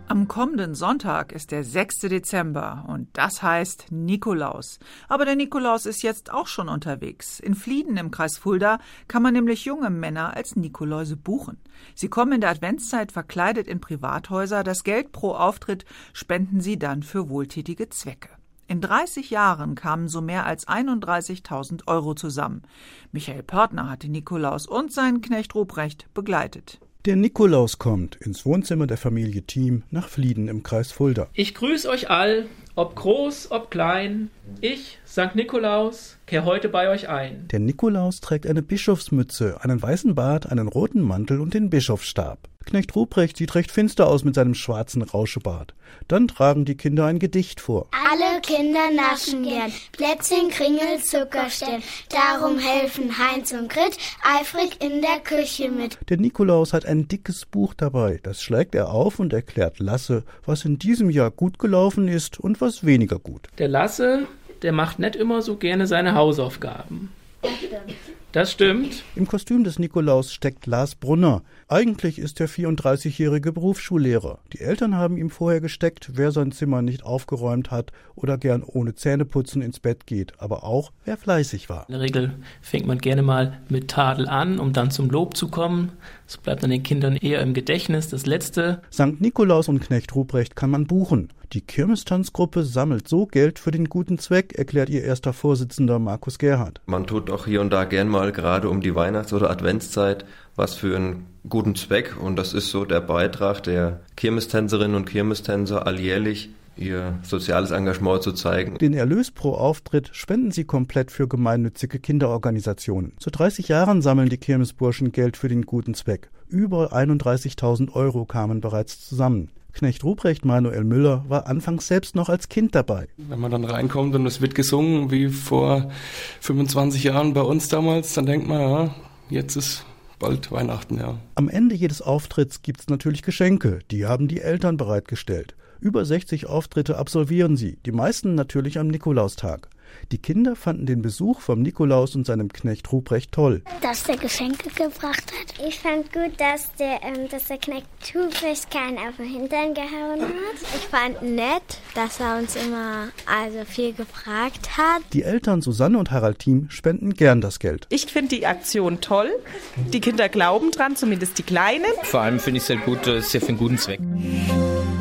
Am kommenden Sonntag ist der 6. Dezember und das heißt Nikolaus. Aber der Nikolaus ist jetzt auch schon unterwegs. In Flieden im Kreis Fulda kann man nämlich junge Männer als Nikoläuse buchen. Sie kommen in der Adventszeit verkleidet in Privathäuser. Das Geld pro Auftritt spenden sie dann für wohltätige Zwecke. In 30 Jahren kamen so mehr als 31.000 Euro zusammen. Michael Pörtner hat den Nikolaus und seinen Knecht Ruprecht begleitet. Der Nikolaus kommt ins Wohnzimmer der Familie Thiem nach Flieden im Kreis Fulda. Ich grüße euch all, ob groß, ob klein. Ich, St. Nikolaus, kehr heute bei euch ein. Der Nikolaus trägt eine Bischofsmütze, einen weißen Bart, einen roten Mantel und den Bischofsstab. Knecht Ruprecht sieht recht finster aus mit seinem schwarzen Rauschebart. Dann tragen die Kinder ein Gedicht vor. Alle Kinder naschen gern, Plätzchen, Kringel, Zuckerstern. Darum helfen Heinz und Grit eifrig in der Küche mit. Der Nikolaus hat ein dickes Buch dabei. Das schlägt er auf und erklärt Lasse, was in diesem Jahr gut gelaufen ist und was weniger gut. Der Lasse, der macht nicht immer so gerne seine Hausaufgaben. Das stimmt. Im Kostüm des Nikolaus steckt Lars Brunner. Eigentlich ist der 34-jährige Berufsschullehrer. Die Eltern haben ihm vorher gesteckt, wer sein Zimmer nicht aufgeräumt hat oder gern ohne Zähneputzen ins Bett geht, aber auch wer fleißig war. In der Regel fängt man gerne mal mit Tadel an, um dann zum Lob zu kommen. Das bleibt dann den Kindern eher im Gedächtnis, das Letzte. St. Nikolaus und Knecht Ruprecht kann man buchen. Die Kirmestanzgruppe sammelt so Geld für den guten Zweck, erklärt ihr erster Vorsitzender Markus Gerhardt. Man tut auch hier und da gern mal gerade um die Weihnachts- oder Adventszeit was für einen guten Zweck. Und das ist so der Beitrag der Kirmestänzerinnen und Kirmestänzer alljährlich, ihr soziales Engagement zu zeigen. Den Erlös pro Auftritt spenden sie komplett für gemeinnützige Kinderorganisationen. Zu 30 Jahren sammeln die Kirmesburschen Geld für den guten Zweck. Über 31.000 Euro kamen bereits zusammen. Knecht Ruprecht Manuel Müller war anfangs selbst noch als Kind dabei. Wenn man dann reinkommt und es wird gesungen, wie vor 25 Jahren bei uns damals, dann denkt man, ja, jetzt ist bald Weihnachten, ja. Am Ende jedes Auftritts gibt's natürlich Geschenke. Die haben die Eltern bereitgestellt. Über 60 Auftritte absolvieren sie, die meisten natürlich am Nikolaustag. Die Kinder fanden den Besuch vom Nikolaus und seinem Knecht Ruprecht toll. Dass der Geschenke gebracht hat. Ich fand gut, dass der Knecht Ruprecht keinen auf den Hintern gehauen hat. Ich fand nett, dass er uns immer viel gefragt hat. Die Eltern Susanne und Harald Thiem spenden gern das Geld. Ich finde die Aktion toll. Die Kinder glauben dran, zumindest die Kleinen. Vor allem finde ich es sehr gut, sehr für einen guten Zweck.